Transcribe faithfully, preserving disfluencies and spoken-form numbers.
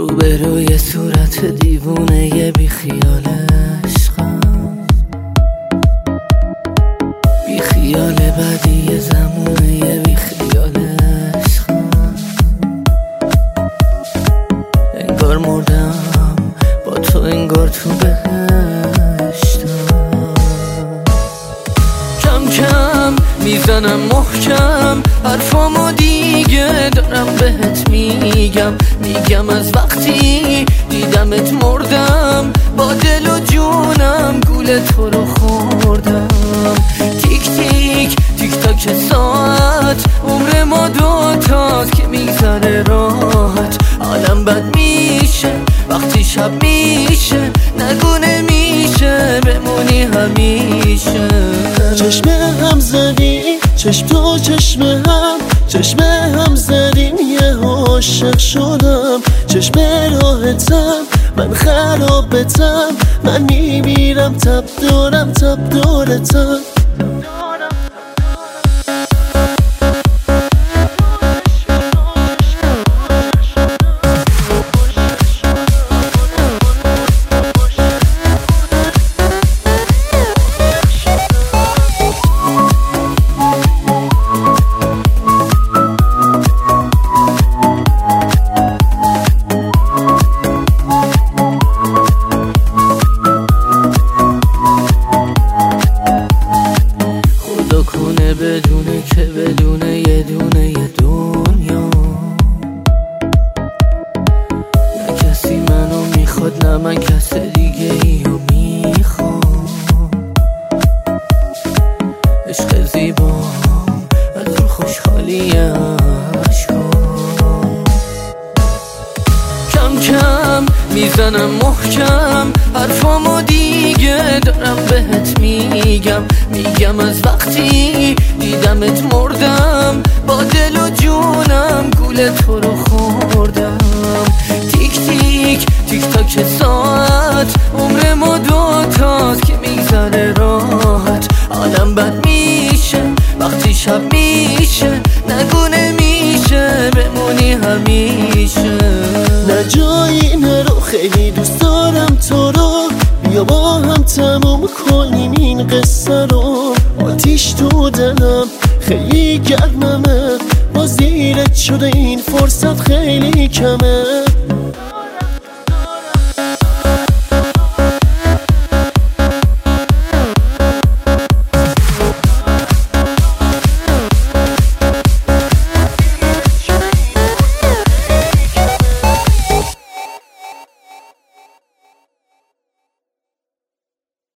روبروی صورت دیوونه بی خیال عشقم، بی خیال بدی زمونه بی خیال عشقم. انگار مردم با تو، انگار تو بهشتم. کم کم میزنم محکم حرفامو دیگه دارم بهت میگم، میگم از وقتی دیدمت مردم، با دل و جونم گول تو رو خوردم. تیک تیک تیک تاک ساعت عمر ما دوتاست که میگذره راحت. حالم بد میشه وقتی شب میشه، نگو نمیشه بمونی همیشه. چشم هم زدی چشم تو چشم هم، چشم هم زدیم یه عاشق شدم. چشم راحتم من خرابتم، من میمیرم تب دورم تب دورتم. بدونه که بدونه یه دونه یه دنیا، نه کسی منو میخواد نه من کس دیگه ایو میخوام. عشق زیبا از رو خوشحالی عشقام. کم کم میزنم محکم حرفامو دیگه دارم بهت میگم، میگم از وقتی دیدمت مردم، با دل و جونم گول تو رو خوردم. تیک تیک تیک تاک ساعت عمر ما دوتاست که میگذره راحت. حالم بد میشه وقتی شب میشه، نگو نمیشه بمونی همیشه. نه جایی نرو خیلی دوست دارم تو رو، بیا با هم تموم کنیم این قصه رو. آتیش تو دلم خیلی گرممه، با زیرت شده این فرصت خیلی کمه.